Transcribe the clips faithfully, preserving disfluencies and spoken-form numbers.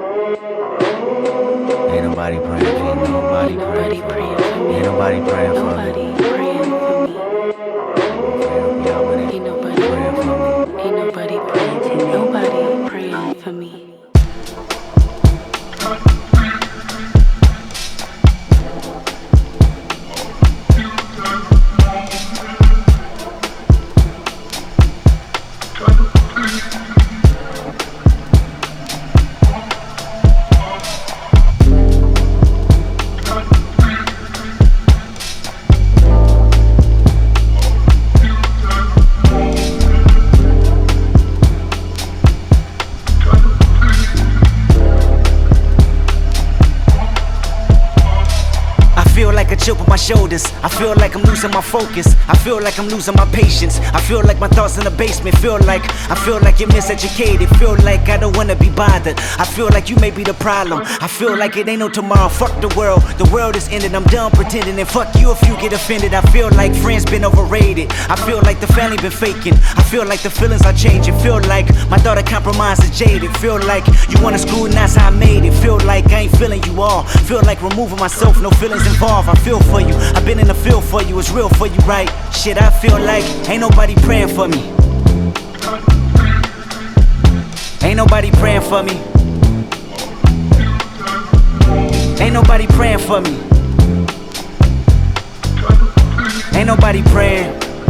Ain't nobody praying for me. Nobody praying for me. Ain't nobody praying for me. Nobody praying for me. Ain't nobody praying for me. Ain't nobody praying for me. Nobody praying for me. I feel like a chip on my shoulders. I feel like I'm losing my focus. I feel like I'm losing my patience. I feel like my thoughts in the basement. Feel like I feel like you're miseducated. Feel like I don't wanna be bothered. I feel like you may be the problem. I feel like it ain't no tomorrow. Fuck the world. The world is ending. I'm done pretending. And fuck you if you get offended. I feel like friends been overrated. I feel like the family been faking. I feel like the feelings are changing. Feel like my thought of compromise is jaded. Feel like you wanna screw and that's how I made it. Feel like I ain't feeling you all. Feel like removing myself. No feelings involved. I feel for you, I've been in the field for you, it's real for you, right? Shit, I feel like ain't nobody praying for me. Ain't nobody praying for me. Ain't nobody praying for me. Ain't nobody praying.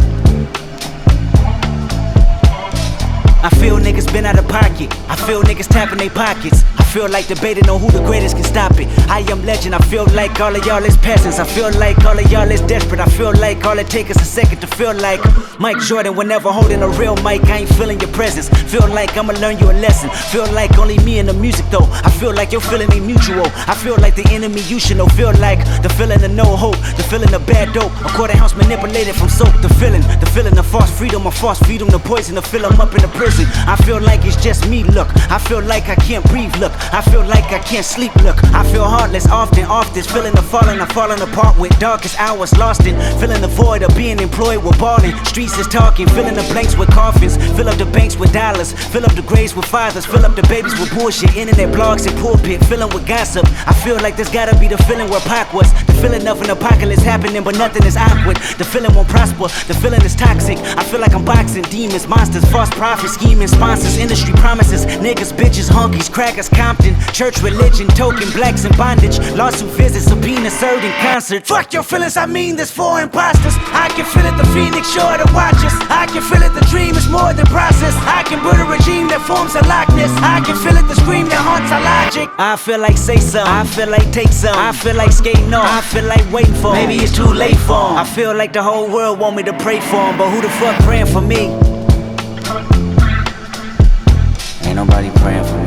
I feel niggas been out of pocket. I feel niggas tapping their pockets. I feel like debating on who the greatest can stop it. I am legend. I feel like all of y'all is peasants. I feel like all of y'all is desperate. I feel like all it takes is a second to feel like Mike Jordan whenever holding a real mic. I ain't feeling your presence. Feel like I'ma learn you a lesson. Feel like only me and the music though. I feel like your feeling ain't mutual. I feel like the enemy you should know. Feel like the feeling of no hope. The feeling of bad dope. A quarter house manipulated from soap. The feeling, the feeling of false freedom. A false freedom, the poison to fill them up in the prison. I feel like it's just me, look. I feel like I can't breathe, look. I feel like I can't sleep, look. I feel heartless often, off this feeling of falling, I'm falling apart with darkest hours lost in. Feeling the void of being employed with balling. Streets is talking, filling the blanks with coffins. Fill up the banks with dollars, fill up the graves with fathers. Fill up the babies with bullshit, internet blogs and pulpit. Filling with gossip, I feel like this gotta be the feeling where Pac was. The feeling of an apocalypse happening but nothing is awkward. The feeling won't prosper, the feeling is toxic. I feel like I'm boxing demons, monsters, false prophets, scheming sponsors, industry promises, niggas, bitches, honkies, crackers, Compton, church, religion, token, blacks in bondage, lawsuit visits, subpoena served in concert. Fuck your feelings, I mean this for imposters. I can feel it, the phoenix sure to watch us. I can feel it, the dream is more than process. I can build a regime that forms a likeness. I can feel it, the scream that haunts our logic. I feel like say some, I feel like take some. I feel like skating off, I feel like waiting for him. Maybe it's too late for him. I feel like the whole world want me to pray for him, but who the fuck praying for me? Ain't nobody praying for me.